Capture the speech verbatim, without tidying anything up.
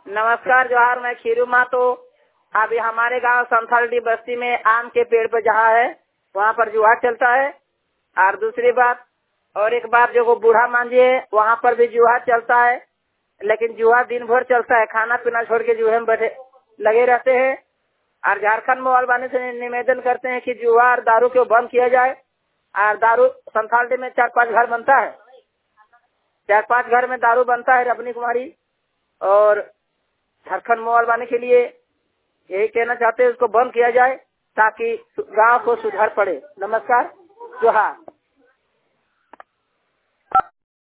नमस्कार जोहार, मैं खीरू मातो। अभी हमारे गांव संथालडी बस्ती में आम के पेड़ पर जहाँ है वहाँ पर जुआ चलता है। और दूसरी बात और एक बात जो वो बूढ़ा मांझी है वहाँ पर भी जुआ चलता है, लेकिन जुआ दिन भर चलता है, खाना पीना छोड़ के जुए में बैठे लगे रहते हैं। और झारखंड मोबाइल वाले से निवेदन करते हैं कि जुआ और दारू को बंद किया जाए। और दारू संथालडी में चार पांच घर बनता है, चार पांच घर में दारू बनता है रबनी कुमारी। और झारखंड मोबाइल वाले के लिए यही कहना चाहते हैं उसको बंद किया जाए ताकि गांव को सुधार पड़े। नमस्कार जोहार।